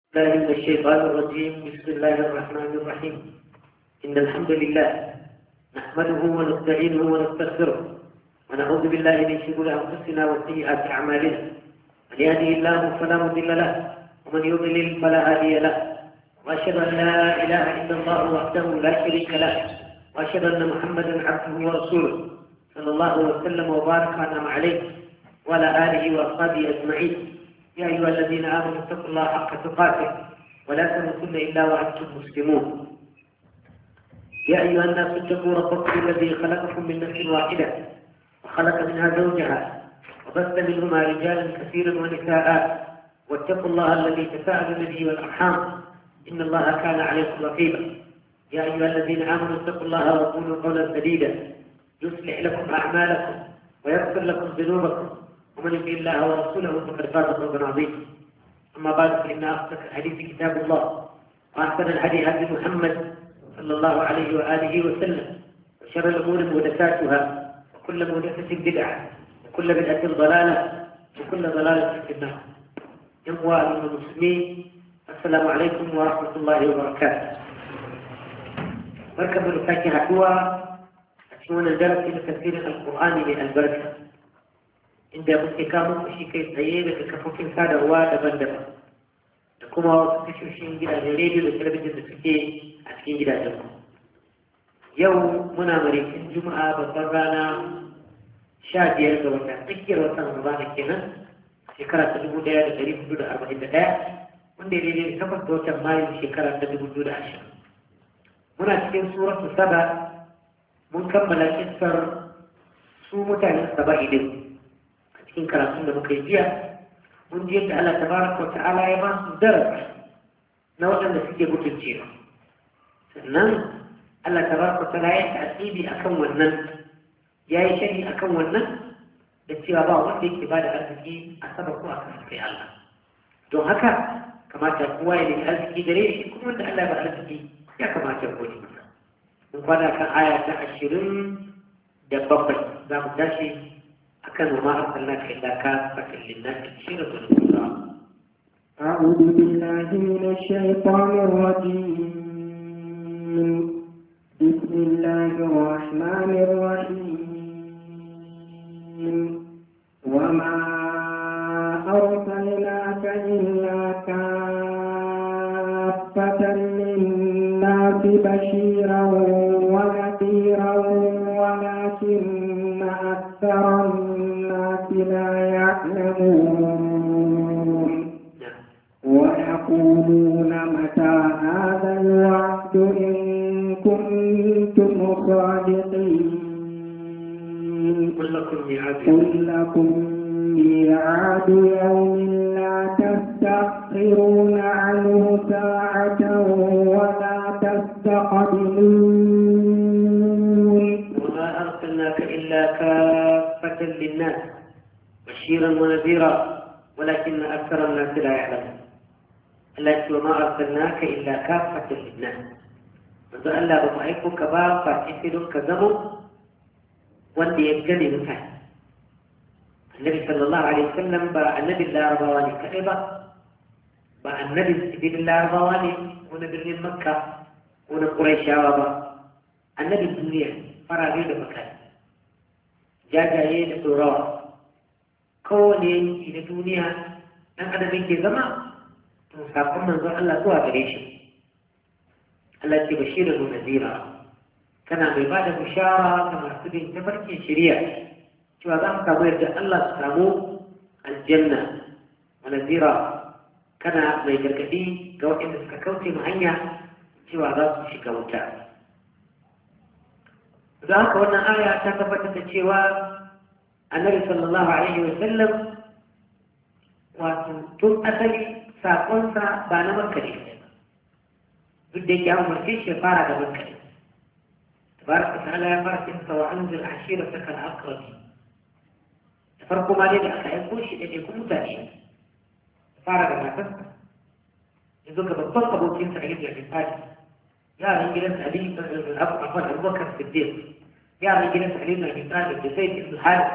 الله من الشيطان الرجيم. بسم الله الرحمن الرحيم. إن الحمد لله نحمده ونستعينه ونستغفره ونعوذ بالله من شرور أنفسنا وسيئات أعمالنا. من يهده الله فلا مضل له ومن يضلل فلا هادي له. وأشهد أن لا إله إلا الله وحده لا شريك له وأشهد أن محمدا عبده ورسوله صلى الله وسلم وبارك وأنعم عليه وعلى آله وأصحابه أجمعين. يا أيها الذين آمنوا اتقوا الله حق تقاته ولا تموتن إلا وأنتم مسلمون. يا أيها الناس اتقوا ربكم الذي خلقكم من نفس واحدة وخلق منها زوجها وبث منهما رجالا كثيرا ونساء واتقوا الله الذي تساءلون به والأرحام إن الله كان عليكم رقيبا. يا أيها الذين آمنوا اتقوا الله وقولوا قولا سديدا يصلح لكم أعمالكم ويغفر لكم ذنوبكم ومن يطع الله ورسوله فقد فاز فوزا عظيما. أما بعد فإن أصدق الحديث كتاب الله وأحسن الهدي هدي محمد صلى الله عليه وآله وسلم وشر الأمور محدثاتها وكل محدثة بدعة وكل بدعة ضلالة وكل ضلالة في النار. إخوة المسلمين السلام عليكم ورحمة الله وبركاته. مركب الفاكهة هو أشمون الدرس في تفسير القرآن للبركة inda muke kamo shi kai tsaye daga kafofin sadarwa daban-daban da kuma wasu tashoshin gidajen rediyo da talabijin da suke a cikin gidajen mu. Yau muna marikin juma'a babbar rana 15 ga wata tsakiyar watan Ramadana kenan shekara ta 1441 wanda ya daidai da 8 ga watan Mayu shekara ta 2020. Muna cikin suratu Saba, mun kammala kissar su mutanen Saba'i din cikin karatun da muka yi jiya. Mun ji yadda Allah tabaraka wa ta'ala ya ba su darasi na waɗanda suke mutuncewa, sannan Allah tabaraka wa ta'ala ya ta'asibi akan wannan, ya yi shari akan wannan da cewa ba wanda yake ba da arziki a sama ko a kan kai Allah. Don haka kamata kowa ya nemi arziki gare shi, kuma wanda Allah ya ba arziki ya kamata ya gode masa. Mun kwana kan aya ta 27 za mu tashi أكن وما أرسلناك إلا كافة للناس بشيرا ونذيرا. أعوذ بالله من الشيطان الرجيم. بسم الله الرحمن الرحيم. وما أرسلناك إلا كافة للناس بشيرا ونذيرا ولكن أكثر الناس لا يعلمون. ويقولون متى هذا الوعد إن كنتم صادقين. قل لكم ميعاد يوم لا تستأخرون عنه ساعة ولا تستقدمون. وما أرسلناك إلا كافة للناس بشيرا ونذيرا ولكن أكثر الناس لا يعلمون. التي وما أرسلناك إلا كافة للناس، منذ أن لا بطعيكك باب فاتحدك زمو وانت يجني مثال. النبي صلى الله عليه وسلم با النبي الله رضواني كأبا با النبي سبيل الله رضواني ونبي مكة ونقريش عوابا. النبي الدنيا farabe da makani, jajaye da tsorawa, kowane yanki na duniya ɗan adam yake zama to sakon manzon Allah zuwa gare shi. Allah ce bashirin wa nazira, kana mai ba da bishara ga masu bin tafarkin shari'a cewa za mu samu yadda Allah su samu aljanna. Wa nazira, kana mai gargaɗi ga waɗanda suka kauce mu hanya cewa za su shiga wuta. da haka wannan aya ta tabbatar da cewa annabi sallallahu alaihi wa sallam wato tun asali sakonsa ba na makka ne duk da yake an umarce shi ya fara da makka ne. tabaraka ta'ala ya fara cikin wa anzir ashirataka al-aqrabi. da farko ma dai da aka aiko shi da ne kuma mutane ya fara da matarsa ya zo ga babban abokinsa a gidan Fadi, yaran gidan Ali ibn Abubakar Siddiq, yaran gidan Ali ibn Abi Talib da Zaid ibn Harith,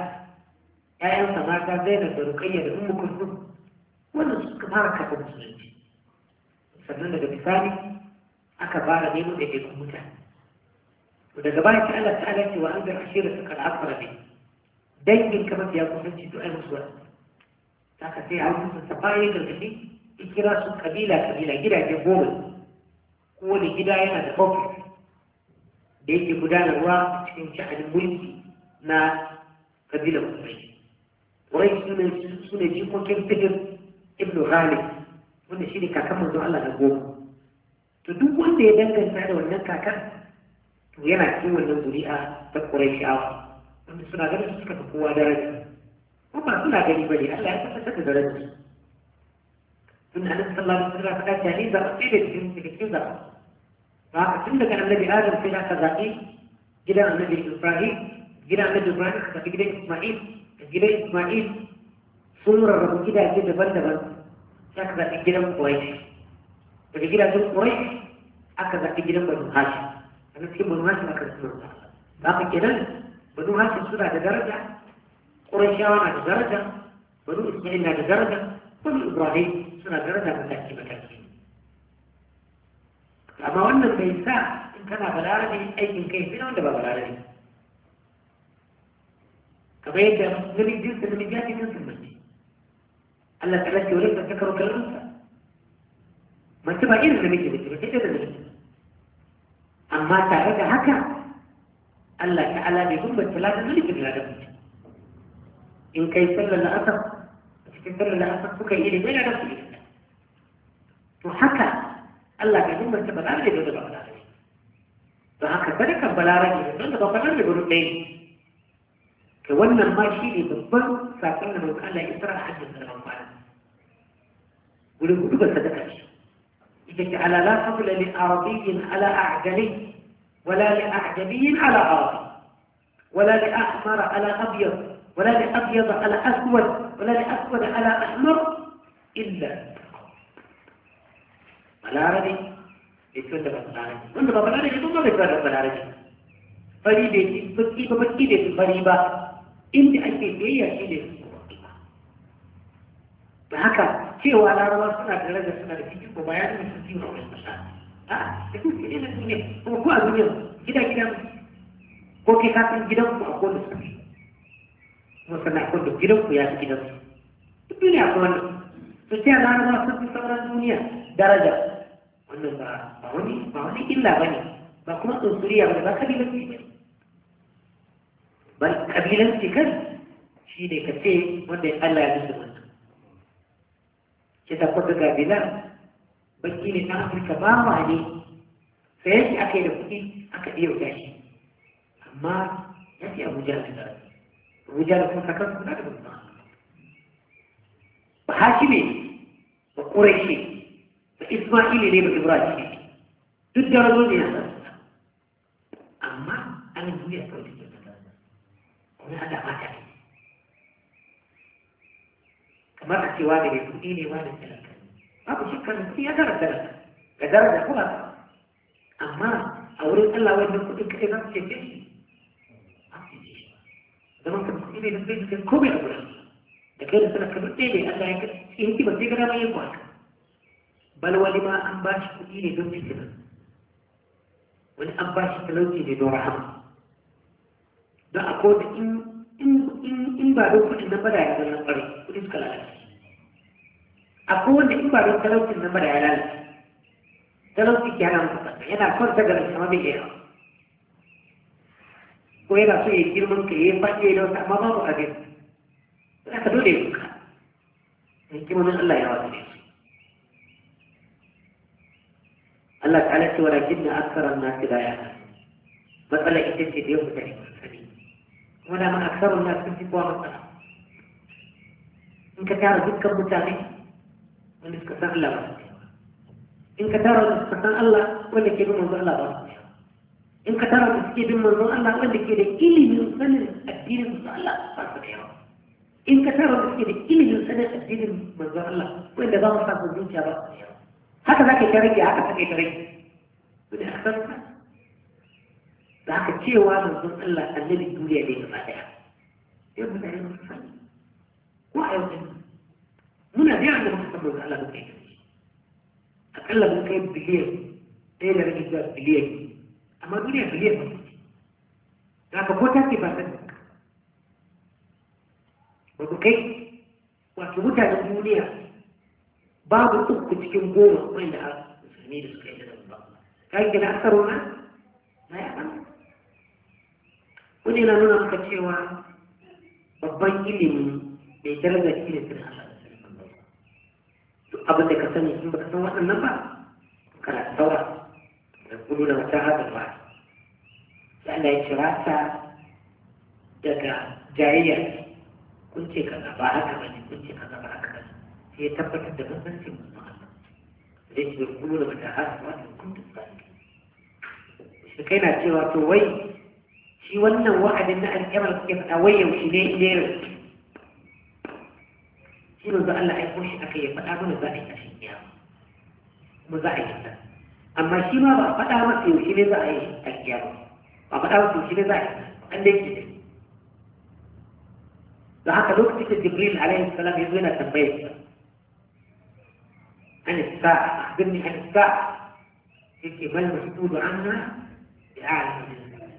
ƴaƴansa mata Zainab da Ruqayya da Ummu Kulthum, wannan suka fara kafa musulunci. sannan daga misali aka fara nemo da ke mutane daga baya ta Allah ta'ala ce wa an zar ashira suka al'afara ne dangin kamar ya kusanci to ai musu wani ta ka sai a wasu sun bayan gargaɗi in kira su kabila gidaje goma kowane gida yana da ofis da yake gudanarwa cikin sha'anin mulki na kabilar Quraysh. Quraysh su ne jikokin Fitr ibn Ghalib wanda shi ne kakan manzon Allah na goma. To duk wanda ya danganta da wannan kakan to yana cikin wannan zuri'a ta Qurayshawa wanda suna ganin su suka fi kowa daraja. Ko ba suna gani bane Allah ya tabbatar da darajar. Tun Annabi sallallahu alaihi wasallam ya faɗa ne zaɓe da cikin zaɓe. Haka tun daga annabi Adam sai aka zaɓi gidan annabi Ibrahim aka zaɓi gidan Ismail da gidan Ismail sun rarrabu gidaje daban-daban sai aka zaɓi gidan Quraysh daga gidajen Quraysh aka zaɓi gidan Banu Hashim a cikin Banu Hashim aka zaɓi Banu Hashim haka kenan Banu Hashim suna da daraja Qurayshawa na da daraja Banu Ismail na da daraja Banu Ibrahim suna da daraja mataki amma wannan bai sa in kana balarabe aikin kai fi na wanda ba balarabe kamar yadda namiji jinsa namiji ya fi jinsin mace Allah ta lafiya wani ta karo kallonsa mace ba irin namiji da ba sai da namiji amma tare da haka Allah ta'ala bai gumbanta ladan namiji da ladan mace in kai sallar la'asar cikin sallar la'asar kuka yi da yana da su to haka Allah bai bambanta balarabe da ba balarabe don haka sadakan balarabe don da ba balarabe ba ɗaya ka wannan ma shi ne babban sakon da mai Allah ya isra hajjin da ban kwana wurin hudu ba sadaka ce ita ce ala la fadla li arabiyyin ala a'jami wala li a'jamiyyin ala arabi wala li ahmar ala abyad wala li abyad ala aswad wala li aswad ala ahmar illa balarabe bai fi wanda ba balarabe wanda ba balarabe kuma bai fi wanda balarabe fari bai fi baki ba baki bai fi fari ba inda ake biyayya shi ne da haka cewa larabawa suna da daraja suna da cikin ko bayan da sun ciwo wani masa a da kuma ke na duniya kuma ko a duniya gida ko ke kasan gidan ku a kowane su kuma sannan akwai da gidan ku ya fi gidan su duk duniya ko wannan su ce larabawa sun fi sauran duniya daraja wannan ba wani illa ba ne ba kuma tsunsuriya ba ba kabilanci ba ne ba kabilanci kan shi ne ka ce wanda ya Allah ya musu wannan ke ta kwata gabila baki ne na Afirka ba ma ne sai yake aka yi da kuɗi aka iya wuta shi amma ya ce Abuja da Abuja da kuma kakar suna da babba ba hashi ne ba ƙurashi da Isma'ili ne ba Ibrahim ne duk da razo ne ya sa amma an duniya kawai take da kuma hada mata ne kamar a cewa da mai kuɗi ne wani talaka babu shi kan ya gara talaka ga daraja kuma amma a wurin Allah wannan kuɗin kaɗai za su ce ce shi zaman kan kuɗi ne da zai ce komai a wurin da kai da talaka duk ɗaya ne Allah ya kai in ki ba sai gara mai yin kwaka bal wani ma an ba shi kuɗi ne don fitina wani an ba shi talauci ne don rahama don a koda in ba don kuɗin nan bada ya zama ƙwari kuɗi suka lalace a kowanne in ba don talaucin nan bada ya lalace talauci ke hana mutu kasa yana kwanta da rashin amma bai iya ko yana so ya yi girman ka ya yi faɗi da wasu amma babu abin za ka dole ya kuka hikimomin Allah ya wasu ne Allah ta'ala ce walakin na aksarar nasu da yana matsala ita ce da yau mutane sani kuma da ma aksarun nasu sun fi kowa matsala in ka tara dukkan mutane wanda suka san Allah ba su in ka tara wanda suka san Allah wanda ke bin manzon Allah ba su in ka tara wanda suke bin manzon Allah wanda ke da ilimin sanin addinin manzon Allah ba su da yawa in ka tara wanda suke da ilimin sanin addinin manzon Allah wanda ba mu sa su zuciya ba su da yawa haka za ka yi rage haka ta kai ta rage su da hasarsa da haka cewa manzon Allah annabi duniya ne gaba daya yau mutane ba su sani ko a yau ɗin muna da yawan da muka san manzon Allah muka yi a akalla mun kai biliyan ɗaya da rage zuwa biliyan amma duniya biliyan ba za ka ko take ba san ba ku kai wato mutanen duniya babu uku cikin goma wanda a musulmi da suka yi da ba ka yi gina asaro na ya ɗan wani yana nuna maka cewa babban ilimi mai daraja shi ne sun Allah da sarfin bai duk abin da ka sani in baka san waɗannan ba kana saura da kudu da wata hada ba sai Allah ya kira ta daga jayayya kun ce kaza ba haka bane kun ce kaza ba haka bane sai ya tabbatar da bambancin mutum Allah sai ya kudu da wata hada ba da kun tsari shi kai na cewa to wai shi wannan wa'adin na alƙiyamar suke faɗa wai yaushe ne shi ne Allah aiko shi aka yi faɗa mana za a yi tashin kiyama kuma za a yi ta amma shi ma ba a faɗa masa yaushe ne za a yi alƙiyama ba a faɗa masa yaushe ne za a yi an dai ke da haka lokacin da Jibril alaihi salam ya zo yana tambayar sa an sa'a akhbirni an sa'a yake mal mas'ulu anha bi'alim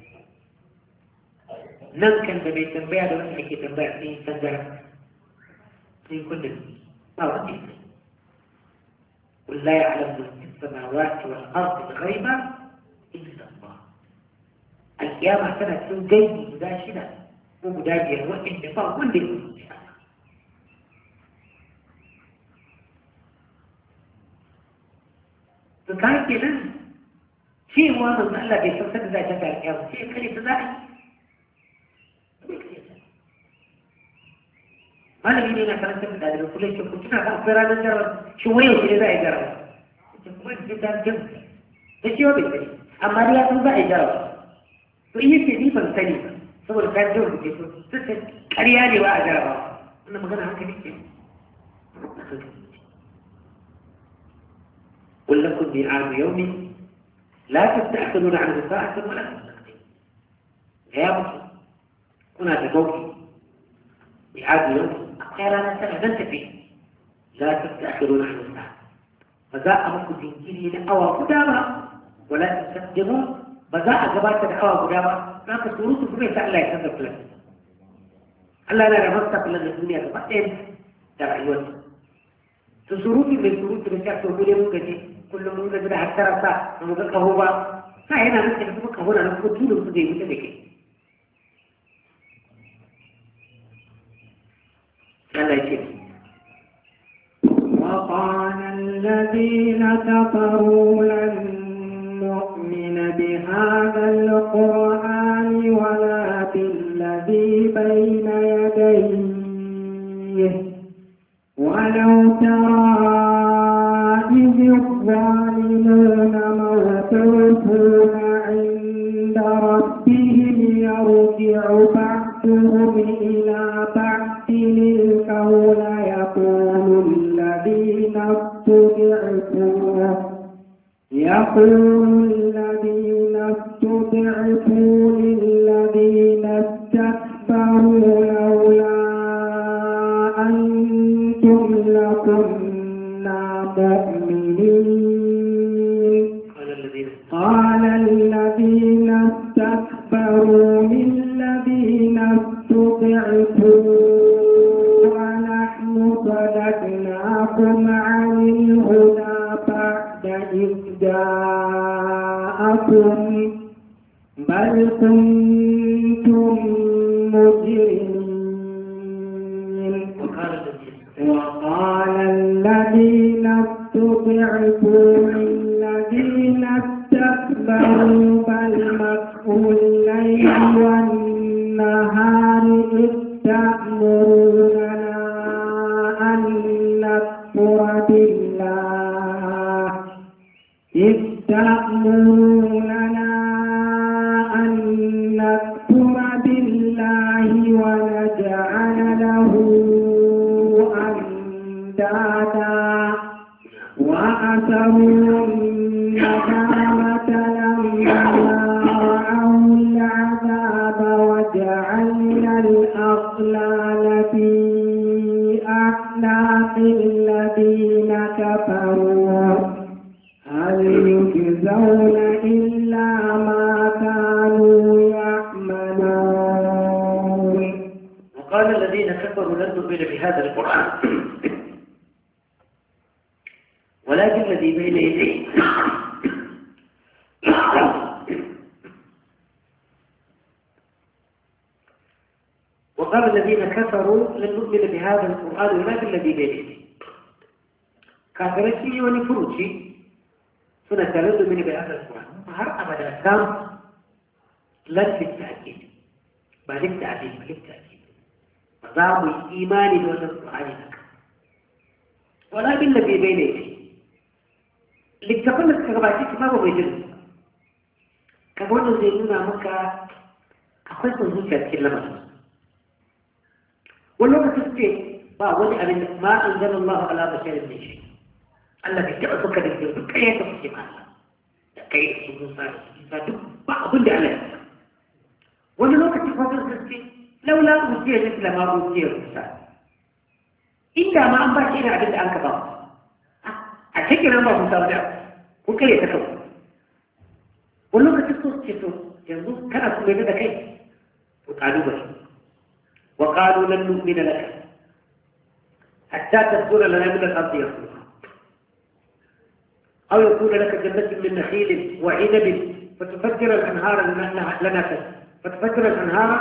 nan kan da mai tambaya da wanda ake tambaya sun yi sandara sun kundin ba wani ne قل لا يعلم من في السماوات والأرض الغيب إلا الله القيامة سنة تكون جيد مداشنة ومداجية والانتفاع كل إن شاء الله فكان كده شيء واضح أن الله بيسمى ذا جزاء القيامة شيء كلمة ذلك malami ne na karanta da ɗalibai kullum shi ku tuna kan akwai ranar jarabar shi waye shi ne za a yi jarabar ita kuma da ta jin da shi bai sani amma dai ya san za a yi jarabar to in yake ni ban sani ba saboda ka ji wanda ke so sai ƙarya ne ba a jaraba wannan magana haka ne ke قل لكم ميعاد يوم لا تستأخرون عنه ساعة ولا تستقدمون يا مسلم هنا تقولي ميعاد يوم خيرانا سنة لن تفي لا تستأخرون عنه الساعة فذا أمكو تنكيري لأوى قدامى ولا تستقدمون فذا أقبات لأوى قدامى لا تسوروت فميسا الله يتصدق لك الله لا رمضتك لنا الدنيا تبقين ترى يوت تسوروت من سوروت من شخص وقولي ممكن كل ممكن بدأ حتى رسا ومقل قهوبا فهنا نحن نفسك هنا نفسك دولو سدي متبكي وقال الذين كفروا لن نؤمن بهذا القرآن ولا بالذي بين يديه ولو ترى إذ الظالمون موقوفون عند ربهم يرجع بعضهم إلى بعض القول يقول الذين استضعفوا للذين استكبروا لولا أنتم لكنا مؤمنين قال الذين استكبروا للذين استضعفوا أنحن صدقناكم عن الهدى بعد إذ جاءكم بل كنتم مجرمين وقال الذين استضعفوا للذين استكبروا بل مكر الليل والنهار إذ تأمروننا أن نكفر بالله إذ تأمروننا أن نكفر بالله ونجعل له أندادا وأسروا الندامة لما رأوا العذاب وجعلنا الأغلال في أعناق الذين كفروا يجزون إلا ما كانوا يعملون. وقال الذين كفروا لن نؤمن بهذا القرآن ولكن الذي بين يديه وقال الذين كفروا لن نؤمن بهذا القرآن ولكن الذي بين يديه كافرتي ونفروتي سنة لن نؤمن بهذا القرآن هر أبدا كام لن بالتأكيد بل بالتأكيد فضعوا الإيمان دون القرآن لك ولكن الذي بين يديه littafin da suka gabace su babu bai jin kaga wannan zai nuna maka akwai son zuciya cikin lamarin wani lokacin ce ba wani abin da ma an zama Allah ala basharin ne shi Allah bai taɓa suka da duk kai da suke ma Allah da kai da su musa da su isa duk ba abin da Allah ya sa wani lokacin fasar sun ce laula ujiya ne lama ujiya musa inda ma an ba shi irin abin da an ka ba a cikin nan ba musa da ko kai ta kawo wani lokacin so ce to yanzu kana su mai da kai to kalubale wa qalu lan nu'mina laka hatta tadkhula lana min al-ardi yasluha aw yakuna laka jannatun min nakhilin wa 'inabin fatufajjira al-anhara lana fatufajjira al-anhara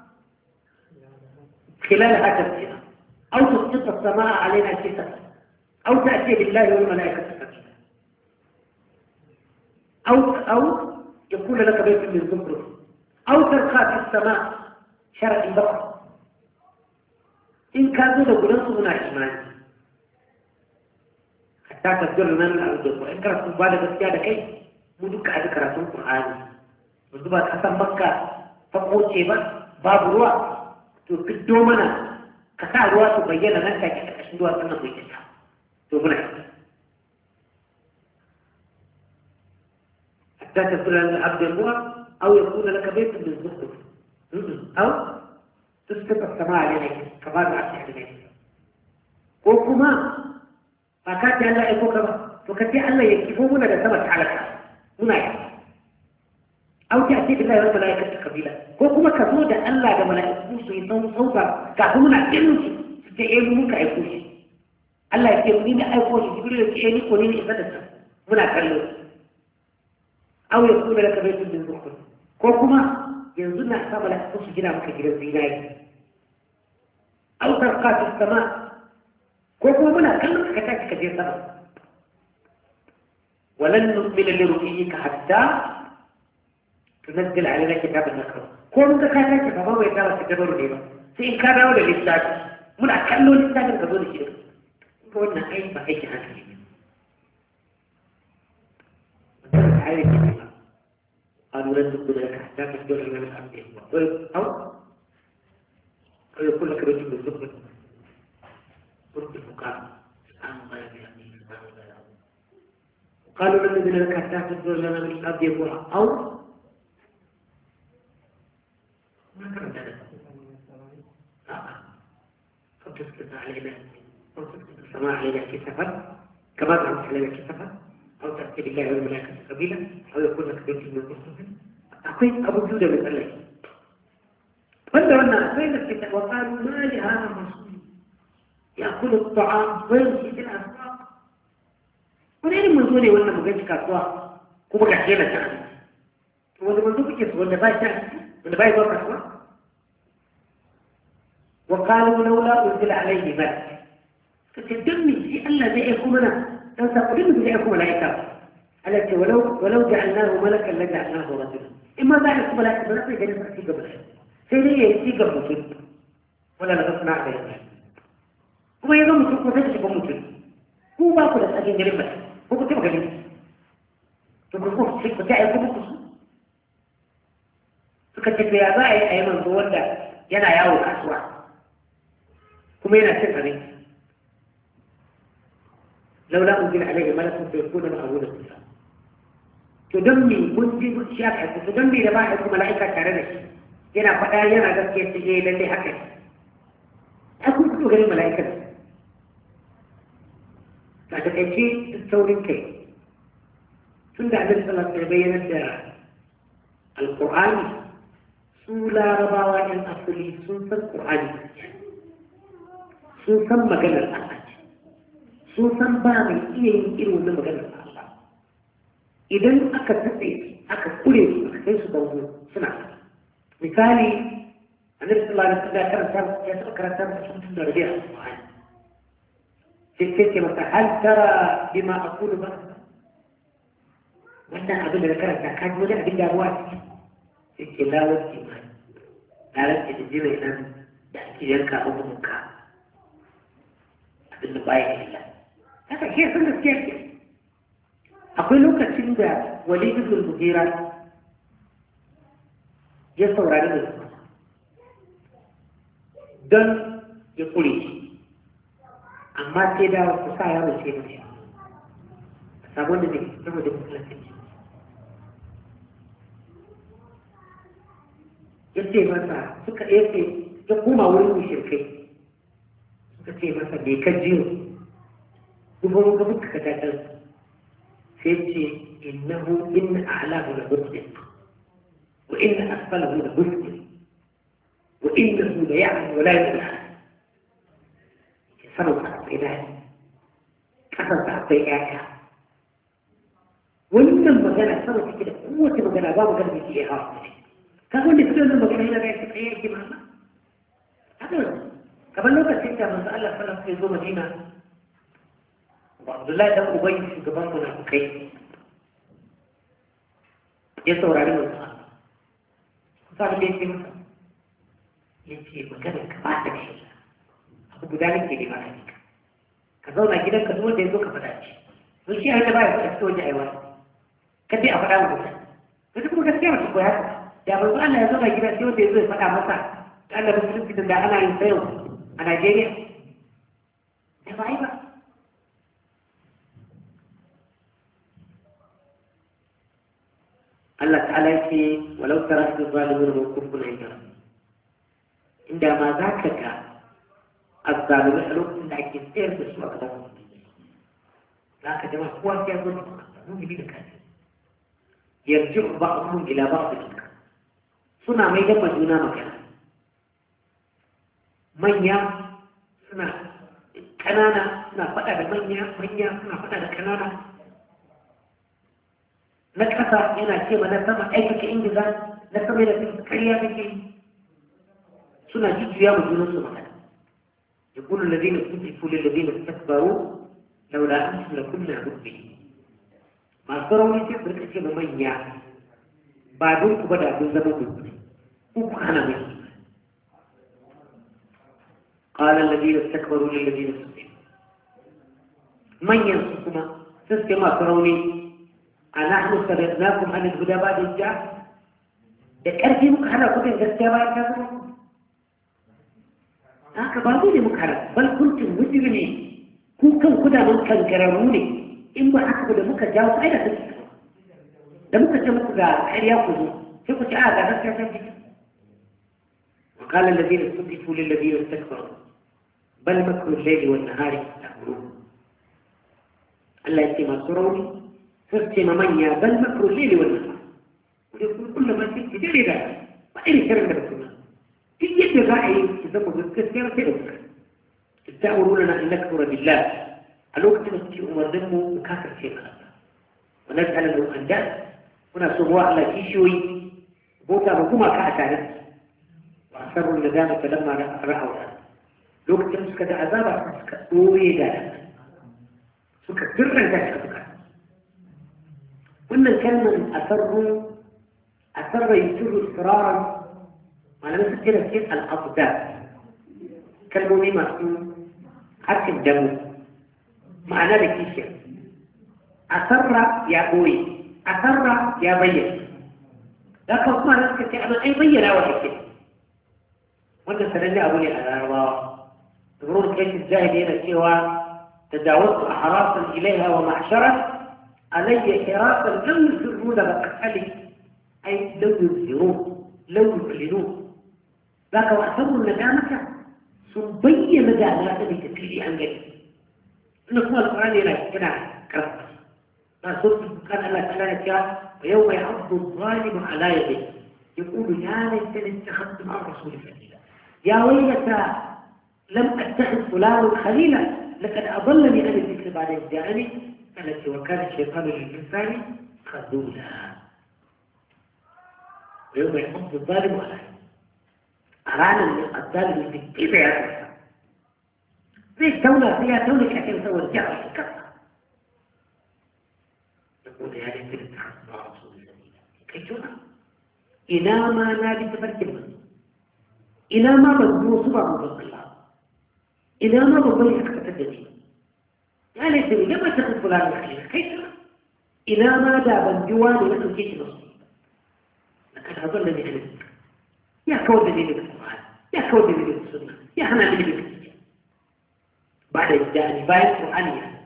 خلالها تفسيرا أو تسقط السماء علينا كسفا أو تأتي بالله والملائكة سبيلا أو يكون لك بيت من زخرف أو ترقى في السماء شرع البقر إن كانوا لقلنص من إيمان حتى تفجر لنا من الأرض وإن كانت مبالغة السيادة كي مدك أذكرة القرآن وزبات حسن مكة فقوة شيبا باب روا تقدو منا كسا روا تبين لنا كي أشدوا أنه بيتها تبنى حتى تدخل من العبد الموت أو يكون لك بيت من زخرف أو تسقط السماء عليك كما بعث عليك وكما فكات الله يفوك فكات الله يكفونا لسمك على كاس هنا أو تأتي بالله والملائكة قبيلة وكما كفود الله لملائكة يصوم صوبا كهونا كنوش تأيلونك عيكوش Allah ya ce ni na aiko shi jibril ya ce ni ko ni ne ibadarsa muna kallo aw ya kuma laka baitun min zukhur ko kuma yanzu na saba la su gina maka gidan zinari aw tarqa fi sama ko kuma muna kallo ka tashi ka je sama walan nu'mina li ru'yika hatta tunzil alaina kitaban nakra ko mun ka tashi ka ba wai ta wata gabaru ne ba sai in ka dawo da lissafi muna kallo lissafin ka zo da shi قلنا أي بحيث عنه قالوا لن نقول لك حتى تفجر لنا من الأرض أو يقول لك رجل بالزبط قلت الفقاء سبحان الله يبيعني سبحان الله يعظم قالوا لن نقول لك حتى تفجر لنا من الأرض يقولها أو ما كان ذلك فتسكت علينا السماء علينا كسفا كما زعمت علينا كسفا أو تأتي بالله والملائكة قبيلا أو يكون لك بيت من زخرف أقول أبو جودة من الله فلما أتينا الكتاب وقالوا ما لهذا الرسول يأكل الطعام ويمشي في الأسواق ولين منزولي ولا مجاش كأسواق كوبا كحيلة شعبي ولا منزول كيس ولا باي شعبي ولا باي ضوء كأسواق وقالوا لولا أنزل عليه ملك فتدمي في ألا ذي يكوننا لو تقولين ذي يكون ملائكة التي ولو جعلناه ملكا لجعلناه رجلا إما ذلك ملائكة بلقي جنس أتي قبل سيدي يأتي قبل مسلم ولا لغسنا عليه هو يضم مسلم وتجرب مسلم هو باكل أسألين جريم بس هو كتب قليل تقول الشيء بتاعي يكون مسلم فكتب يا باعي أيمن بولد ينا ياو كأسوا كما ينا سفرين لولا أنزل عليه ملك فيكون معه نبيا تدمي منزل الشافع تدمي لباحث ملائكة كارنش ينا فدا ينا ذكي السجيه للي حكي أكون كنت غير ملائكة فهذا شيء تتصورين كي tun da annabi sallallahu alaihi wasallam ya bayyana da alqur'ani su larabawa ɗan asali sun san qur'ani sun san maganar Allah sun san ba mai iya yin irin wannan maganar Allah idan aka tafi aka kure su aka kai su bango suna misali annabi sallallahu alaihi wasallam ya karanta cikin da rabi'a alqur'ani sai ce masa hal tara bima aqulu ba wannan abin da karanta ka ji wani abin damuwa sai ce la wasi ma na rage da jira nan da ake yanka abubuwanka abin da baya illa haka shi sun gaskiya ke akwai lokacin da Walid ibn Mughira ya saurari da don ya kure shi amma sai da ku sa yaro ce mace sabon da zai saboda musulunci ya ce masa suka ɗaya ya koma wurin mushirkai suka ce masa bai ka jiyo kuma ga buka ka dakar sai ce innahu inna a'lahu la muslim wa inna asfalahu la muslim wa innahu la ya'lamu wa la ya'lamu sanin akwai daɗi ƙasarsa akwai ƴaƴa wannan magana sama take da kowace magana ba magana da ke iya hawa ne ka wanda fito wannan magana yana da yake tsaye yake masa haka kamar lokacin da manzo Allah sallallahu alaihi wasallam ya zo Madina wa Abdullahi dan Ubay shugaban munafikai ya saurari manzo Allah kusa da yake masa yace magana ka ba ta shi abu guda ne ke nema ka zauna gidanka duk wanda ya zo ka faɗa shi don shi hanyar baya faɗa cikin wajen aiwa ka dai a faɗa wa mutum ka ji kuma gaskiya mace koya ka da manzo Allah ya zauna gidan sai wanda ya zo ya faɗa masa da Allah musulunci da ana yin sayo a Najeriya da ba yi ba Allah ta'ala ya ce walau tara su zalimin mawqufun inda inda ma za ka ga الظالمين الوقت اللي عايزين بس ما قدروا لا كده قوة فيها ظلم مو جديد كان يرجع بعضهم إلى بعض صنع ما يجمع دون مكان منيا صنع كنانا صنع فتاة منيا صنع فتاة كنانا نكسر هنا شيء ما نسمع أي شيء إنجاز نسمع إلى كريا بكي صنع جد يا مجنون سبحانه يقول الذين استضعفوا للذين استكبروا لولا أنتم لكنا مؤمنين ما صاروا يسير كثير من يعني بعدهم بدأ بالزمن وكان من قال الذين استكبروا للذين استضعفوا من ينصفنا تسكما تروني أنحن سبقناكم عن الهدى بعد الجاء ذكرتي مكحنا كنت تسكما يكذبون haka ba mu ne muka hana bal kuntum mujrimin ku kan kuda mun kan garamu ne in ba haka da muka jawo ai da take da muka ce muku ga ƙarya ku zo sai ku ci a ga gaskiya ta ce wa qala alladhina istud'ifu lil ladina istakbaru bal makru al-layli wan nahari ta'murun Allah ya ce masu rauni sai ce ma manya bal makru al-layli wan nahari kullu ma fi dare da ba irin shirin da kuma في يد الرأي يسمى بالكثير كده تأمروننا أن نكفر بالله الوقت نستطيع أمرنا وكافر شيء ونجعل له أنداد هنا سبواء على كيشوي بوتا مكوما كأتانا وأصروا الندامة لما رأوا الوقت نسكت عذابا نسكت ويدا سكت درا ذلك قلنا الكلمة أسر يسر إصرارا أنا مثل كده كيف الأصداء كلموني مسؤول حرف الدم معنى لكيشة أسر يا أبوي أسر يا بيت لكن ما نسكت أنا أي بيت لا واحد كده وأنت سرني أبوي على الله تقولون كيف الجاهلين سوى تجاوزت أحراسا إليها ومعشرة علي حراسا لم يسرون بقتلي أي لو يبذرون لو يفلنون ذاك وأسروا الندامة سنبين ندامة لتكليل عن جديد إنه هو القرآن لا يمكن كرفت فصرت كان الله تعالى ويوم يعض الظالم على يديه يقول يا ليتني اتخذت مع الرسول سبيلا يا ويلتى لم اتخذ فلان خليلا لقد اضلني عن الذكر بعد اذ جاءني التي وكان الشيطان للانسان خذولا ويوم يعض الظالم على يديه أرانا الظالم من كيف يعرف ليش دولة فيها دولة كثير تسوي الجهة الكفة يقول يا ليت اتخذت مع رسول سبيلا كيف تقول إلى ما نادي تفكر إلى ما بدو صبر بالله إلى ما بدو يكتفدني يا ليتني لم اتخذ فلان خليلا كيف تقول إلى ما داب الجوال لكم كيف نصيب لقد أضلني عن الذكر يا كون اللي بالقرآن يا كون اللي بالسنة يا أنا اللي بالكتاب بعد الجاني بايد قرآنية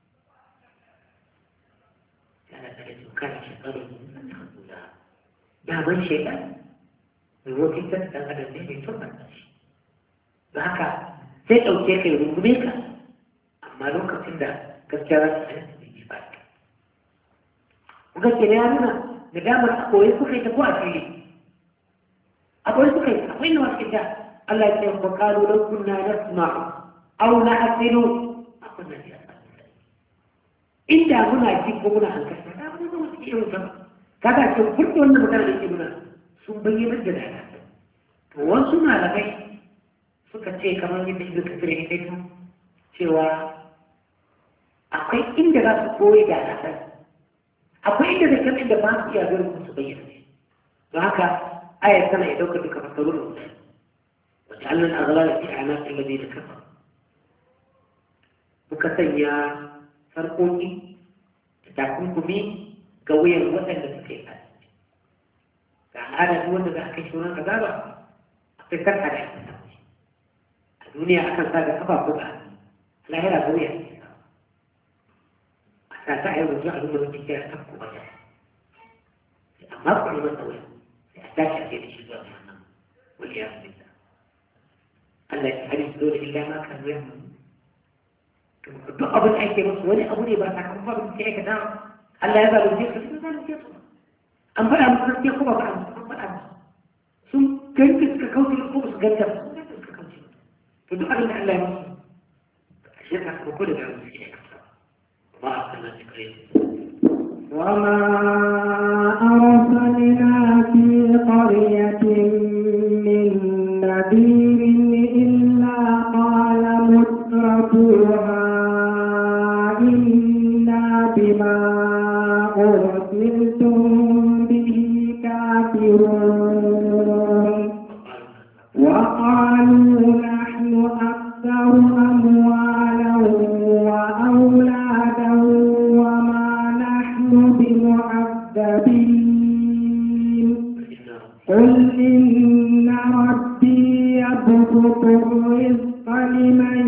كان الشيطان يا من شيطان الوقت كان هذا الذي يتوقع بهكا sai ɗauke ka yi rungume ka amma lokacin da gaskiya za ta tsaye da yi ba ka. Kuka ke ya nuna da damar a koyi suka yi ta ko a fili. A koyi suka yi akwai na wasu ita Allah ya ce ko kalu lau kunna nasma'u aw na'qilu akunna fi asabina. Inda muna ji ko muna hankalta da mun zama cikin irin sama. Kaga ce furta wannan magana da ke muna sun bayyana da dana. To wasu malamai suka ce kamar yadda ibn kasir ya kai cewa akwai inda za su koyi da asar akwai inda da kamar da ba su iya garin su bayyana don haka ayar tana ya dauka duka fasarun da wata annan aghlala fi a'naqi alladhina kafaru muka sanya sarƙoƙi da takunkumi ga wuyan waɗanda suka yi asiri ga al'ada duk wanda za a kai shunan azaba akwai sarƙa da ake duniya akan sa ga kafa ko ba lahira ko ya a ta yi wajen abin da mutum kira ta ko wata amma ku ne masa wuya sai a tashi a ce da shi zuwa wannan wani ya fi da Allah ya hari su dole illa ma kan zuwa duk abin da ake musu wani abu ne ba sakamakon abin da ya aikata Allah ya zalunce su sun zalunce su an faɗa musu gaskiya ko ba faɗa musu an faɗa musu sun ganta suka kauce ko ba su ganta ba فدعا لله الله يمسك الشيخ وكل دعوة الشيخ ما أرسلنا ذكرين وما أرسلنا في قرية من نذير إلا قال مترفوها إنا بما أرسلتم به كافرون وقالوا أكثر أموالا وأولادا وما نحن بمعذبين قل إن ربي يبسط الرزق لمن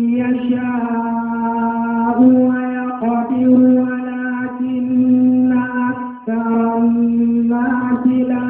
يشاء ويقدر ولكن أكثر الناس لا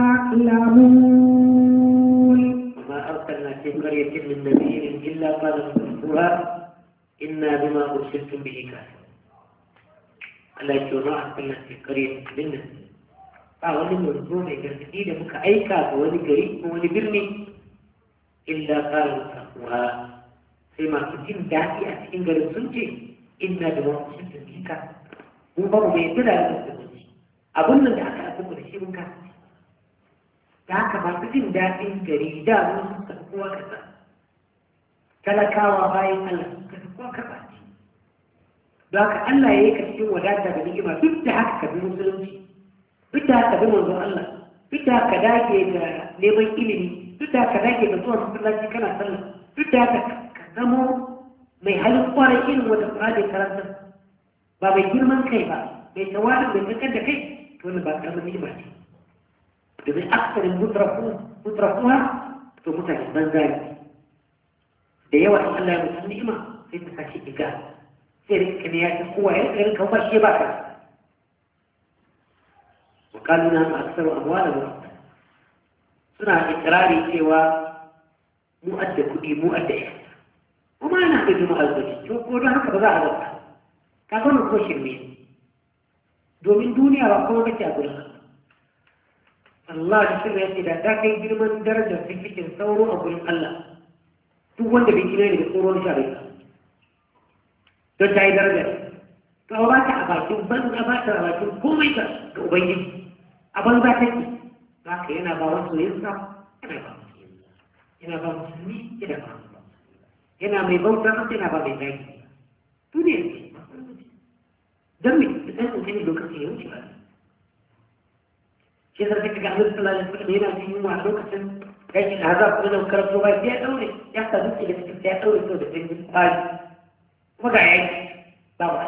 يعلمون في قرية من نذير إلا قال مترفوها إنا بما أرسلتم به كافرون Allah ya ce wa ma'aikatan fi kare din nan ba wani manzo mai gargaɗi da muka aika ga wani gari ko wani birni illa qalu taqwa sai masu jin daɗi a cikin garin sun ce inna da masu shirkin bika mun ba mu mai yadda da musulunci abun nan da aka aiko da shi mun kasa da haka masu jin daɗin gari da mun sun tafi kowa kasa talakawa bayan Allah sun tafi kowa kasa da haka Allah ya yi ka cikin wadata da ni'ima duk da haka ka bi musulunci duk da haka bi manzon Allah duk da haka dage da neman ilimi duk da haka dage da zuwa masallaci kana sallah duk da haka ka zamo mai halin kwarai irin wata Qur'ani karanta ba mai girman kai ba mai tawadu mai tsakar da kai to wannan ba karamin ni'ima ce domin aksarin mutrafuwa to mutane banza ne da yawa in Allah ya mutu ni'ima sai ta sashi diga sai rika ne ya ci kowa ya tsirin kan fashe ba ka wakalu na ma aksaru amwala mu suna ikirari cewa mu adda kuɗi mu adda ya kuma yana da juma'a zuci to ko don haka ba za a zata ka gano ko shirme domin duniya ba kuma kace a gurin Allah da shirya yake da ta kai girman darajar cikin sauro a gurin Allah duk wanda bai gina ne da tsoron shi a rai don ta yi darajar to ba ta a bakin banza ba ta a bakin komai ga ubangiji a banza take za ka yana ba wasu yinsa yana ba musu yana ba musulmi yana ba musu yana mai bauta masa yana ba mai zaki duniya ce don me da ɗan ƙunƙani lokacin ya wuce ba shi zai ka ga annabi sallallahu alaihi wasallam yana jin yunwa a lokacin yakin azab ko da karanto ba sai ya daure ya ka zuci da cikin ya daure to da cikin kwali kuma ga yaki ba wa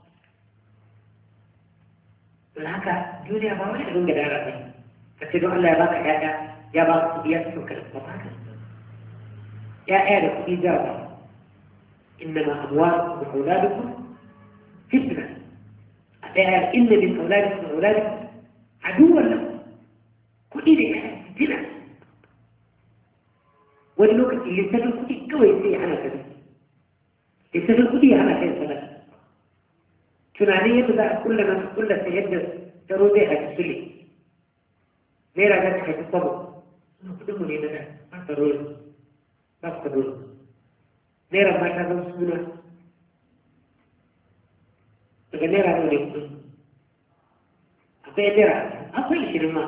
don haka duniya ba wani abin da dara ne ka ce don Allah ya baka ƴaƴa ya baka kuɗi ya fito ka ba haka ƴaƴa da kuɗi jaraba إنما أموالكم وأولادكم فتنة إن من أولادكم وأولادكم عدوا لكم كل ذي فتنة واللوكة اللي يستدل كل كوي يسيح أنا كذا يستدل كل أنا كذا سنة تنانية بذا كل سيد تروديها تسلي ليرا جاتك هتطبق نقدموا لي لنا ما ترود naira ma ta zama suna daga naira ne da kudi akwai naira akwai 20 ma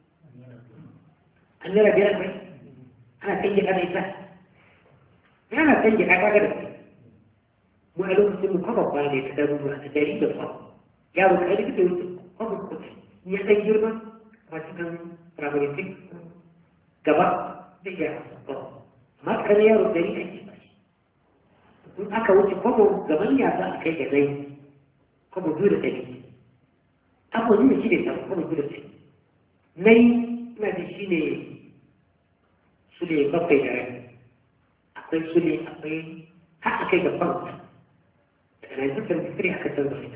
an naira biyar kai ana canje kada ita yana canje kada da mu a lokacin mu kwaba ba ne ta daru a ta dari da kwa yaro kai da kake wuce kwaba kuɗi ya ɗan girma masu kan ramaritik gaba da ya amma kan yaro dari ake in aka wuce kwabo gaban ya za a kai da zai kwabo biyu da ɗari abu ne shi ne ta kwabo biyu da ɗari nai ina da shi ne su ne bakwai da rai akwai su ne akwai har a kai gaban daga nan suka rufe aka canza shi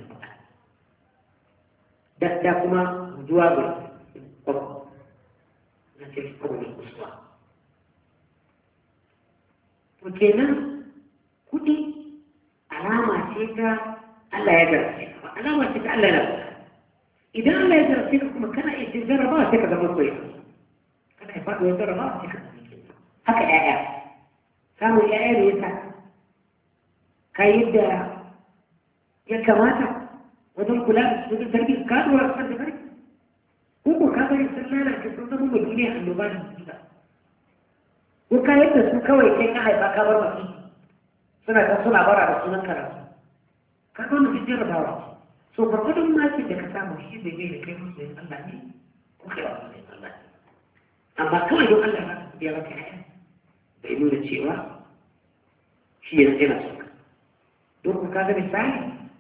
da kuma zuwa ga kwabo na ce kwabo mai kusurwa to kenan kuɗi alama ce ta Allah ya garfe ka alama ce ta Allah ya garfe idan Allah ya garfe ka kuma kana iya cin jarrabawa sai ka zama koyi kana iya faɗuwar jarrabawa sai ka zama haka ƴaƴa samun ƴaƴa ne yasa ka yadda ya kamata wajen kula da su da tarbiyya ka dora su da tarbiyya ko ka bari sun lalace sun zama mai duniya annoba da musiba ko ka yadda su kawai kai ka haifa ka bar wasi suna bara da sunan karatu ka zo mu jarrabawa so gwargwadon makin da ka samu shi zai bai da kai musu yin Allah ne ko kai wasu yin Allah ne amma kawai don Allah ba su biya maka yaya bai nuna cewa shi yanzu yana so don ku kaga misali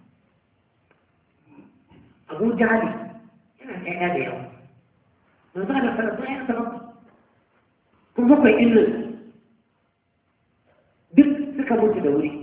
Abu Jahali yana ƴaƴa da yawa manzo Allah sallallahu alaihi wasallam kun bakwai ɗin nan duk suka mutu da wuri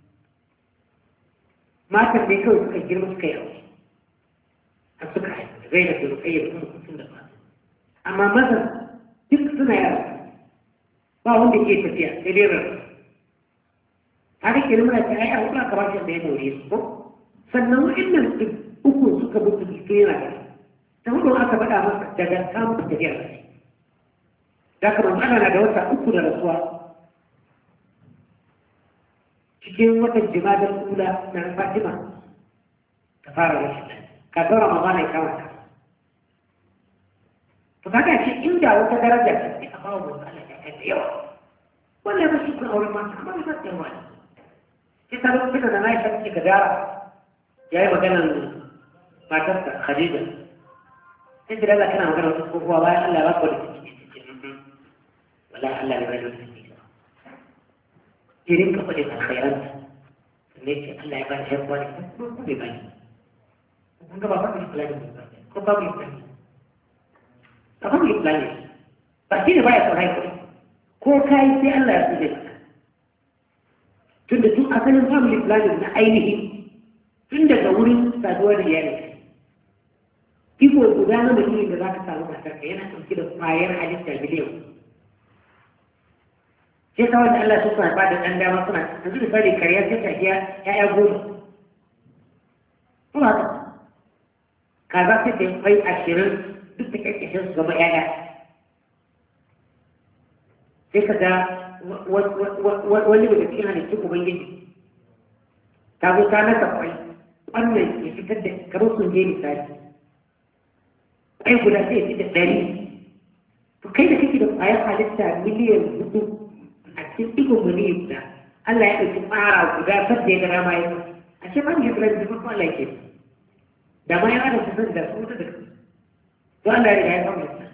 matan dai kawai suka girma suka yi aure har suka haifu da gaira da rukai da kuma kusur da fata amma mazan duk suna yara ba wanda ke tafiya sai dai rarra har ke nuna ta ai abu ba kamar da ya daure su ko sannan wa'annan duk uku suka mutu da yana da ta hudu aka faɗa masa daga samun tafiya da shi da kamar ana na da wata uku da rasuwa cikin watan jimadar kula na Fatima ta fara rashin kafin Ramadan ya kama ta. To kaga ce inda wata daraja ce a bawa manzo Allah ya da yawa. Wallahi ba shi kun auren mata amma ba ta yawa. Sai ta lokacin da na yi sarki ga dara ya yi maganar matarsa Khadija. Sai da Allah kana magana wata kokowa bayan Allah ya ba ku da ciki. Wallahi Allah ya bada ciki. Irin ka faɗin alkhairan ne ce Allah ya bani haihuwa ne ko bai bani kun ga ba fa islami ne ko ba mu islami ba fa islami ba shi ne baya son haihuwa ko kai sai Allah ya tsige ka tunda tun asalin family planning na ainihi tun daga wurin saduwa da iyali iko guda na mutum da za ka samu matarka yana ɗauke da ƙwayar halitta miliyan sai kawai da Allah suna ba da ɗan dama suna yanzu da fari kariya sai ta iya ya'ya goma kuma haka kaza sai ta yi kwai 20 duk da ƙarƙashin su gaba ƴaƴa sai ka ga wani daga cikin halittun ubangiji ta zo ta nasa kwai wannan ya fitar da kamar sun je misali kwai guda sai ya fi da 100 to kai da kake da ƙwayar halitta miliyan 4 a cikin ɗigon miliyan guda Allah ya ɗauki ɓara guda sadda ya gara ma ya a ce ma ne ya gara da farko Allah ke da ma ya ada su san da su wuta da to Allah ya riga ya samu da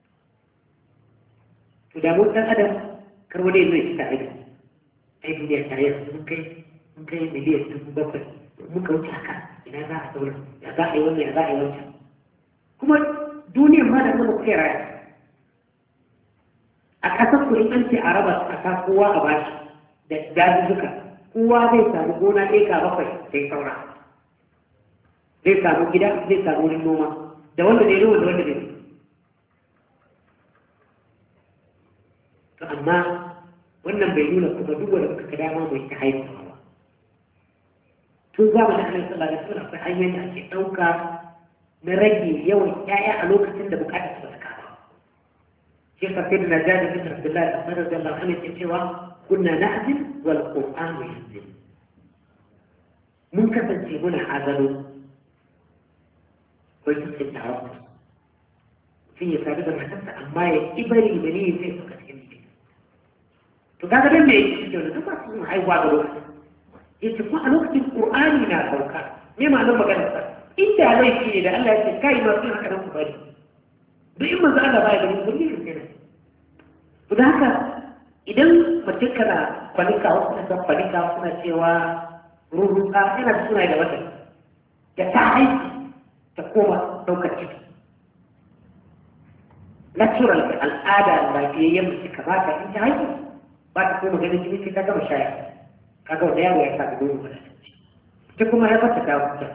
to da mu ɗan adam kar wani ya zo ya ci tare da ai duniya tare da mun kai miliyan 7,000 muka wuce haka ina za a saura ya za a yi wannan ya za a yi wancan kuma duniyar ma da kuma kuke raya a ƙasar ku in an ce a raba ƙasa kowa a bashi da dazuzzuka kowa zai samu gona eka 7 sai saura zai samu gida zai samu wurin noma da wanda zai noma da wanda zai to amma wannan bai nuna kuma duk wanda kuka dama mai ta haihuwa ba tun zamanin annabi sallallahu alaihi wasallam akwai hanyoyin da ake ɗauka na rage yawan ƴaƴa a lokacin da bukatar su ta kama shi yasa sai da Najadi bin Abdullah radiyallahu anhu ke cewa kunna na'zil wal qur'an yanzil mun kasance muna azalo wai su ta hawa sun yi sadu da matarsa amma ya ibari da ni sai suka cikin jiki to kaga dan me yake cikin duk ba su haihuwa da lokaci yace ko a lokacin qur'ani na sauka me ma'anar maganar sa inda laifi ne da Allah ya ce kai ma sun haka ku bari duk in manzo Allah baya gani kun yi kenan to da haka idan mace kana kwalika wasu na kwalika suna cewa ruruka yana da suna da wata da ta haihu ta koma ɗaukar ciki natural al'ada lafiyayyen mace kamata in ta haihu ba ta koma ganin jini sai ta gama shaya kaga wanda yaro ya sa da dole wani ta kuma ya fata ta wuce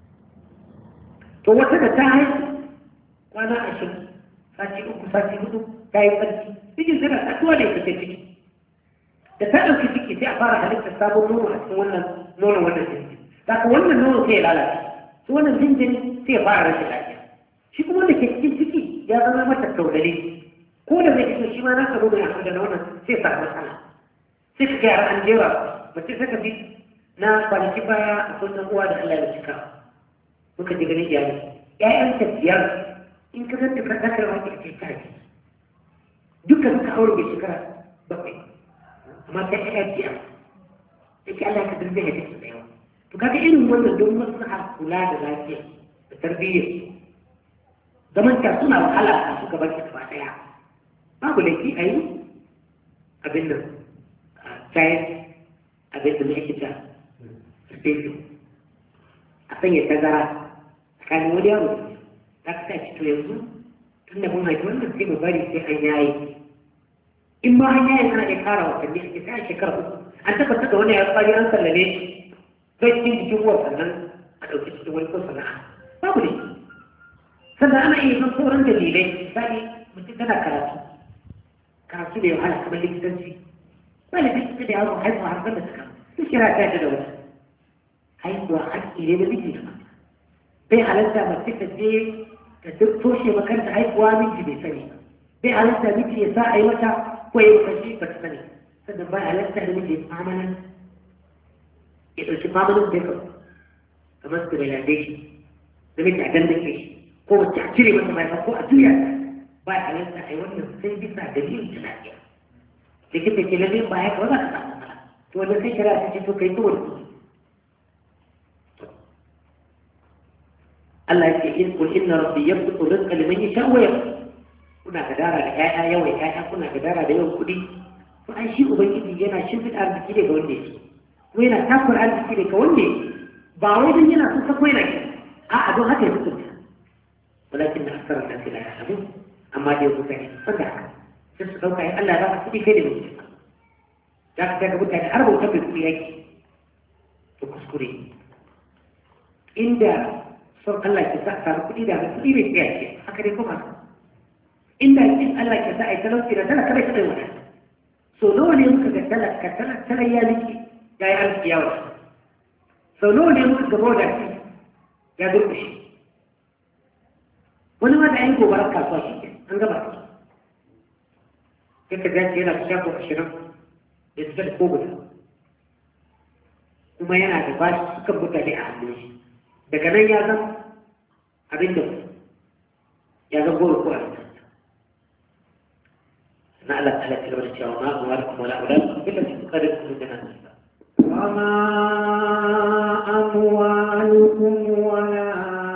to wata da ta haihu kwana 20 sati 3 sati 4 ta yi tsarki cikin tana tatuwa da ita ciki da ta ɗauki ciki sai a fara halittar sabon nono a cikin wannan nonon wannan jinjin zaka wannan nono sai ya lalace su wannan jinjin sai ya fara rashin lafiya shi kuma da ke cikin ciki ya zama mata taurari ko da zai fito shi ma na tsaro da yanzu da wannan sai sa matsala sai ka gyara an jera mace saka bi na kwanaki baya a kullum uwa da Allah ya cika muka ji ganin iyali ƴaƴan ta 5 in ka zanta ka dakar wani ake ta ji duka suka aure da shekara 7 amma ta ƴaƴa 5 yake Allah ka dinga ya take da yawa to kaga irin wannan don maslaha kula da lafiya da tarbiyyar zaman ta suna wahala a suka bar ta gaba daya babu laifi a yi abin nan cayan abin da mai kita spacing a sanya tazara tsakanin wani yaro ta kasa ci to yanzu tun da mun haifi wannan sai mu bari sai an yayi in ma an yayi ana iya kara watanni a cikin shekara 3 an tabbatar da wani ya tsari an sallame shi zai cikin jikin ruwa sannan a ɗauki cikin wani ko sana'a babu ne sannan ana iya zan sauran dalilai misali mutum tana karatu da wahala kamar likitanci ba da likita da yawon haihuwa har da suka duk shira ta da wata haihuwa haƙƙi ne da miji da mata bai halatta mace ta je ta duk toshe makaranta haihuwa miji bai sani bai halatta miji ya sa a yi mata ko ya yi kashi ba ta sani sannan bai halatta da miji ya famanan ya ɗauki famanin da ya kamar sterilization da miji a dandake shi ko wacce a cire mata mai ko a juya ta ba a halatta a yi wannan sai bisa dalilin ta lafiya likita ke lalle ba ya kawai za ka samu mala to wanda sai shari'a ta ce to kai to wani Allah ya ce in kul inna rabbi yabsutu rizqa liman yasha wa yaqdir kuna gadara da ƴaƴa yawan ƴaƴa kuna gadara da yawan kuɗi to ai shi ubangiji yana shimfiɗa arziki daga wanda yake ko yana takura arziki daga wanda yake ba wai don yana so sako yana ki a'a don haka ya hukunta walakin da aksara da la ya'lamun amma dai mutane sanda haka sai su dauka in Allah ya baka kuɗi kai da mutum za ka ga mutane har bauta bai kuɗi yake to kuskure inda son Allah ke sa samu kuɗi da kuɗi bai tsaya ce haka dai kuma inda in Allah ke sa a yi talauci da talaka bai taɓa wata so nawa ne muka ga talaka ya miki ya yi arziki yawa. sau nawa ne muka gaba da shi ya durkushe an yi gobarar kasuwa shi ke an gaba sai ka gaci yana da shago 20 da su da koguta kuma yana da bashi sukan mutane a hannun shi daga nan ya zan abin da ya zan goro ko a rikin na Allah ta halatta gaba da cewa ma kuma da kuma la'ula illa su karin kuma da nan وما أموالكم ولا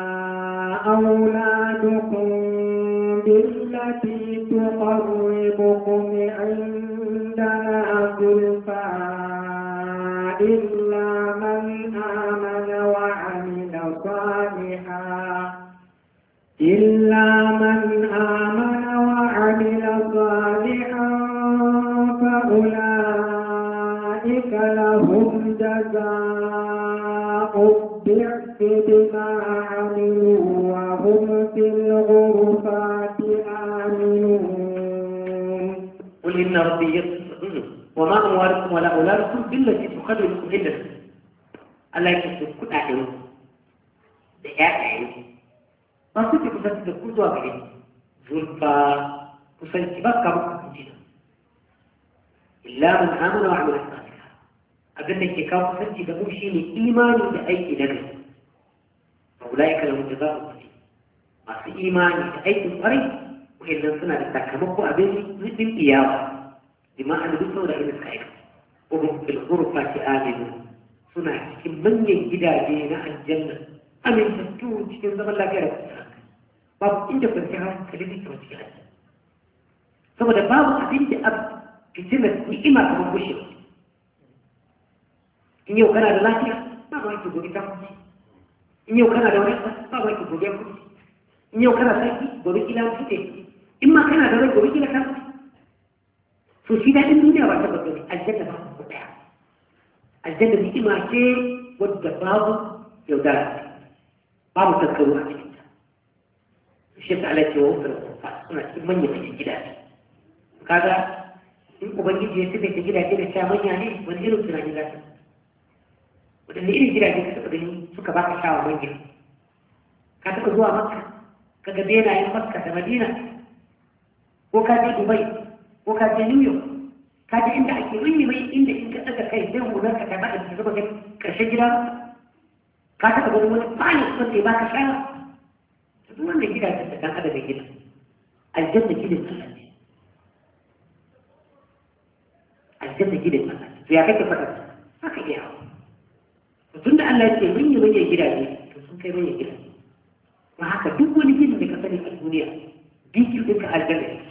أولادكم بالتي تقربكم عندنا زلفى إلا من آمن وعمل صالحا فأولئك لهم جزاء الضعف بما عملوا وهم في الغرفات آمنون قل إن ربي يسر وما أموالكم ولا أولادكم بالتي تقربكم إلا Allah ya ce kuɗaɗen da ƴaƴayen ba su ke kusanci da ku zuwa gare zulfa kusanci ba ka muku kusanci illa man amana wa amila salihah abin da ke kawo kusanci da mu shine imani da aiki na gari fa ulaika lahum jazaa'u dhif masu imani da aikin kwarai wa'annan suna da sakamako abin zubin iyawa bima an duk saboda irin ka aika ko hum fil ghurfati aminu suna cikin manyan gidaje na aljanna amintattu cikin zaman lafiya da kusa babu inda kwanciyar hankali ne kamar cikin aljanna saboda babu abin da a fitinar ni'ima kamar gushe in yau kana da lafiya ba ma yake gobe ta kuci in yau kana da wani ba ma yake gobe kuci in yau kana sarki gobe kila kuce in ma kana da rai gobe kila ka kuci so shi daɗin duniya ba ta babba ne aljanna ba ku ɗaya aljanna ni'ima ce wadda babu yaudara babu tattaro a cikin ta shi ta alaƙe wa wasu rufa suna cikin manyan cikin gidaje kaga in ubangiji ya tafi gidaje da sha manya ne wani irin tunani za ta waɗanne irin gidaje ka taɓa gani suka baka shawa manya ka taɓa zuwa makka ka ga benayen makka da madina ko ka je dubai ko ka je new york ka ji inda ake wani mai inda in ka daga kai zai hular ka ta bada da zuba ga karshen gida ka taɓa gani wani bani wanda ya baka shara duk wanda gida ta dan adadin gida aljanna gidan Allah ne aljanna gidan Allah to ya kake fata haka iya tunda Allah ya ce mun yi manyan gidaje to sun kai manyan gidaje ba haka duk wani gidan da ka sani a duniya bikin ɗinka aljanna ne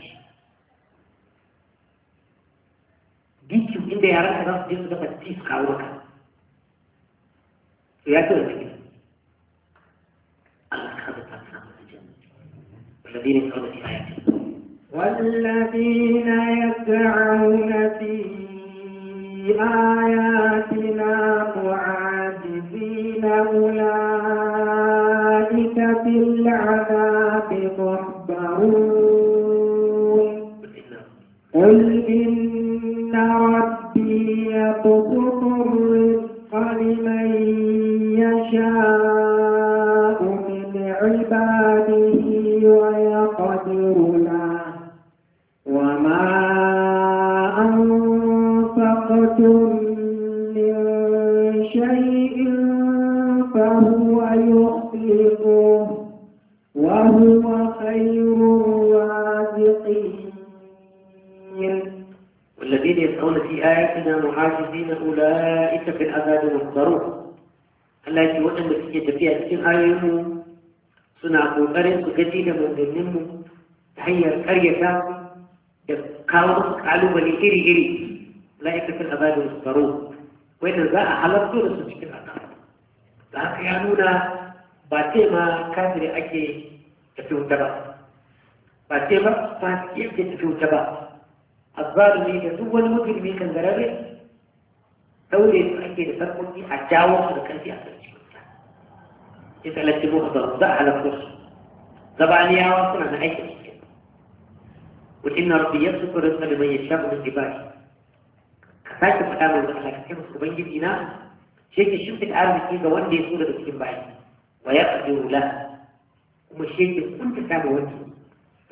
bikin inda yaran ka za su je su dafa ci su kawo maka to ya ce wanda gida Allah ka zata ta samu aljanna والذين يسعون في آياتنا والذين يسعون في آياتنا معاجزين أولئك في العذاب محضرون قل إن ربي يبسط الرزق لمن يشاء من عباده ويقدر له وما أنفقتم من شيء فهو يخلفه وهو خير الرازقين والذين يسعون في آياتنا معاجزين أولئك في العذاب محضرون Allah ya ce waɗanda suke tafiya cikin ayoyinmu suna ƙoƙarin su gaji da manzanninmu ta hanyar ƙaryata da kawo musu ƙalubale iri-iri la'aikatan azabin su faro wanda za a halarto da su cikin azab da haka ya nuna ba ce ma kafiri ake tafi wuta ba ba ce ba fasiki ake tafi wuta ba azzalumi da duk wani mujrimi kan garare daure su ake da sarkoki a jawo su da kanti a sarki ya tsalatti mu za a halarta su zabaniyawa suna na aiki cikin wa inna rabbi yabsutu rizqa liman yasha'u min ibadi ka sake faɗa mai Allah ka ce musu ubangiji na shi ke shimfiɗa arziki ga wanda ya so daga cikin bayi wa yaqdiru la kuma shi ke kunta ta ma wanda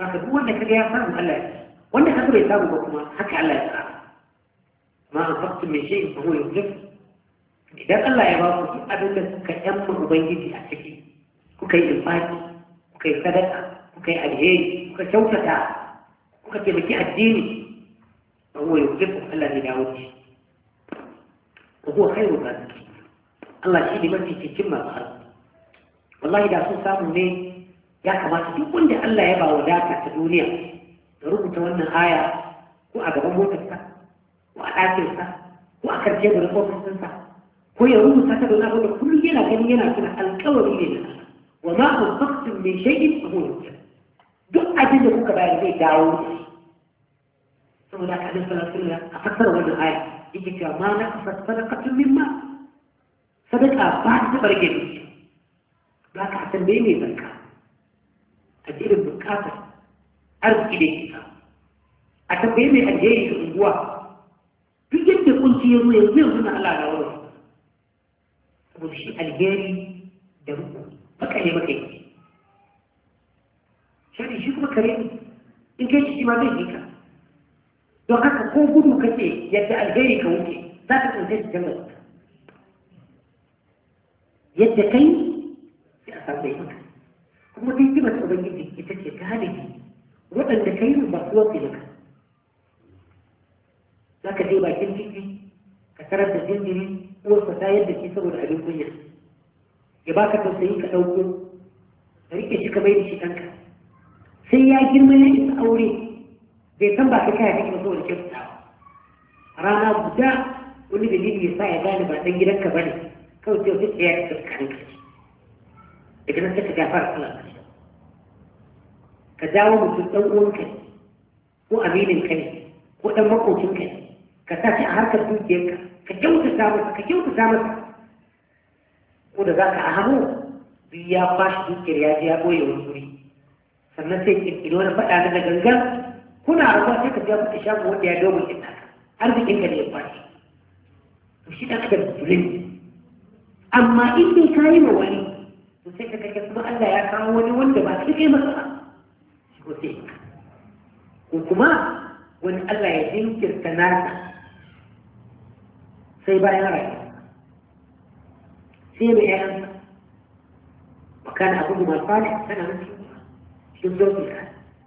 haka duk wanda kaga ya samu Allah ya wanda kaga bai samu ba kuma haka Allah ya tsara ma an faktu mai shi ba huwa yuzif idan Allah ya ba ku duk abin da kuka yamma ubangiji a ciki kuka yi infaki kuka yi sadaka kuka yi alheri kuka kyautata kuka taimaki addini ba huwa yuzif Allah ne dawo shi ba huwa khairu zalika Allah shi ne mafi cikin masu arziki wallahi da sun samu ne ya kamata duk wanda Allah ya ba wadata ta duniya da rubuta wannan aya ko a gaban motarsa ko a ɗakinsa ko a kan teburin ofisinsa ko ya rubuta ta don abin da kullum yana gani yana tuna alƙawari ne na wa ma anfaqtum min shay'in fa huwa yukhlif duk abin da kuka bayar zai dawo saboda ka dan sallallahu a fassara wannan aya yake cewa ma na sadaqatun mimma sadaka ba ta barke ne ba ka tambaye mai zakka a cikin bukatar arziki da ke a tambaye mai alheri da unguwa duk yadda kunci ya zo yanzu yanzu na Allah da wani saboda shi alheri da ruku baka ne maka yi shi kuma kare in kai shi ma zai yi ka don haka ko gudu kace yadda alheri ka wuce za ka tsinta shi can da yadda kai sai a samu yi maka kuma sai kima ta ubangiji ita ce ta halitta waɗanda ka yi ba su wasu daga za ka je bakin ciki ka tarar da jinjiri uwarsa ta yadda shi saboda abin kunya ya baka tausayi ka ɗauko ka rike shi ka bai da shi ɗanka sai ya girma ya isa aure bai san ba ka kaya kake ba saboda kyautatawa rana guda wani dalili ya sa ya gane ba ɗan gidanka ba ne kawai sai wata tsaya ka tsakanin ka daga nan sai ka gafara kula ka jawo mutum ɗan uwanka ko aminin ka ne ko ɗan makocin ka ne ka sa shi a harkar dukiyarka ka kyautata masa ko da za ka ahamu duk ya fashi dukiyar ya je ya ɓoye wani wuri sannan sai ƙirƙiri wani faɗa na gangan kuna rabuwa sai ka ja kuɗi shago wanda ya dogon ɗin haka arzikin ka ne ya fashi to shi ɗan adam zulun amma in dai ka yi wa wani to sai ka kake kuma Allah ya kawo wani wanda ba sai kai masa ba ko sai ko kuma wani Allah ya jinkirta nasa sai bayan rayuwa sai mai ƴaƴansa wa kana abu da malfani tana nan cikin zauki ka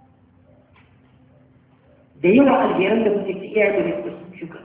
da yawa alheran da muke ci iyaye da su shuka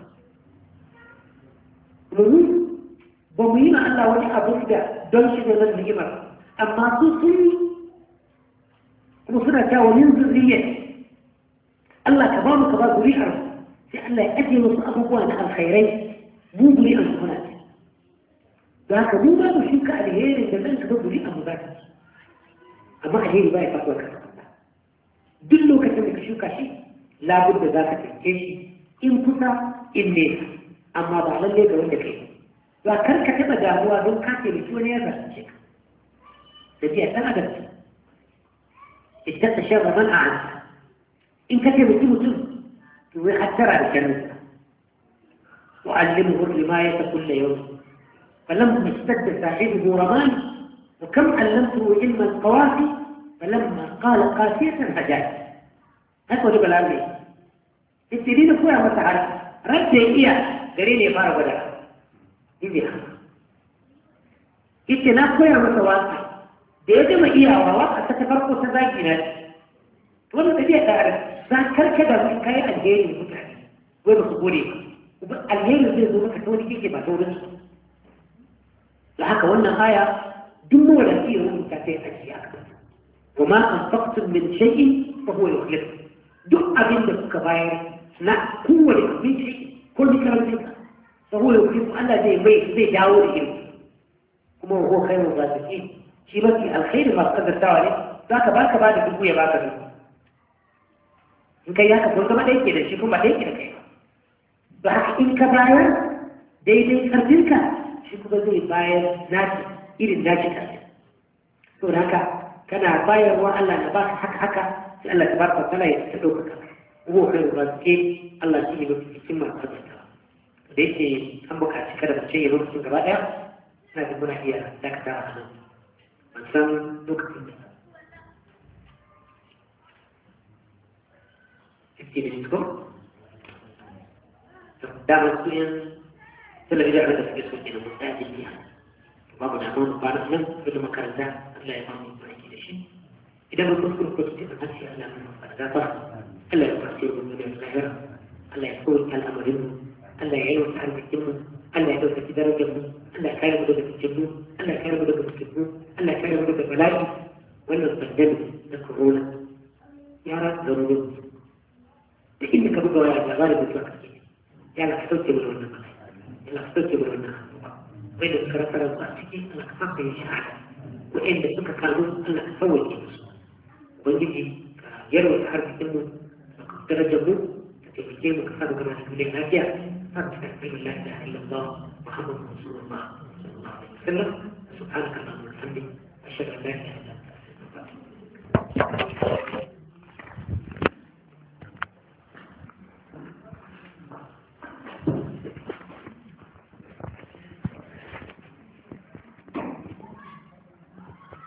domin ba mu yi ma Allah wani abu da don shi da zan rigimar amma su sun yi kuma suna cewa min zurriyyar Allah ka ba mu ka ba zuri'ar sai Allah ya ajiye musu abubuwa na alkhairai mu zuri'ar su muna ce da haka mu ba mu shuka alherin da zan gaba zuri'ar mu za ta ci amma alheri ba ya faɗuwa ka duk lokacin da ka shuka shi labur da za ka tsinke shi in kusa in nesa amma ba lallai ga wanda kai ba kar ka taɓa damuwa don ka taimaki wani ya zarce ka da biya tana da su idan ta shan raman a hannu in ka taimaki mutum to wai hattara da shanunsa wa'allimuhu rimayata kulla yau فلما اشتد صاحبه رماني وكم علمته علم القوافي فلما قال قاسية هجاج هكذا بالعلمي التدين كوية متعرف رد إياه قريني يفارق ولا إذا إتنا كوية متواصل da ya gama iyawa a ta farko ta zagi na wanda ta biya tare za karka da su kai alheri mutane wai ba su gode ba alheri zai zo maka ta wani kike ba ta wurin su da haka wannan aya duk mawadaci ya rubuta ta yi ajiye a kan wa ma an faktun min shay'in fa huwa yukhlif duk abin da kuka bayar na kowane abinci ko ni karancin ka fa huwa yukhlif Allah zai dawo da irin kuma wa huwa khairu raziqin shi mafi alkhairi masu kaddatawa ne za ka ba da dubu ya baka dubu in kai haka kun zama ɗaya ke da shi kuma ɗaya ke da kai ba haka in ka bayar daidai karfinka shi kuma zai bayar naci irin naci karfi to da haka kana bayarwa Allah na baka haka sai Allah ta barka tana ya ta ɗaukaka ko kai ba ke Allah shi ne mafi cikin masu kaddatawa da yake an buƙaci kada mu ce ya lokacin gaba ɗaya ina da muna iya dakatawa a nan san lokacin da 60 minutes دعم السوريان فلا يجعل هذا في سوريا مستعد فيها باب الأمام قال من كل مكان ذا لا يقام من شيء إذا ما تذكر كتب نفسي ألا من مفرداتها ألا يقصر من دنيا الظاهرة ألا يكون كالأمر ألا يعلم تعرف الجنة ألا يدوك في درجة ألا كان بدك الجنة ألا كان بدك الجنة ألا كان بدك بلاي ولا تبدل تكرونه يا رب ضروري لكنك بقى يا غالب الوقت يعني حصلت بالونه إلا حصلت بالونه وإذا ذكرت على الضعفك أنك تفقي شعر وإن بسك كانون أنك تفوت ويجي يروي حرف كلمة ترجمه تتفكير وكفاده كما تقول نافية فاستغفر لا إله إلا الله محمد رسول الله صلى الله عليه وسلم سبحانك اللهم وبحمدك أشهد أن لا إله إلا أنت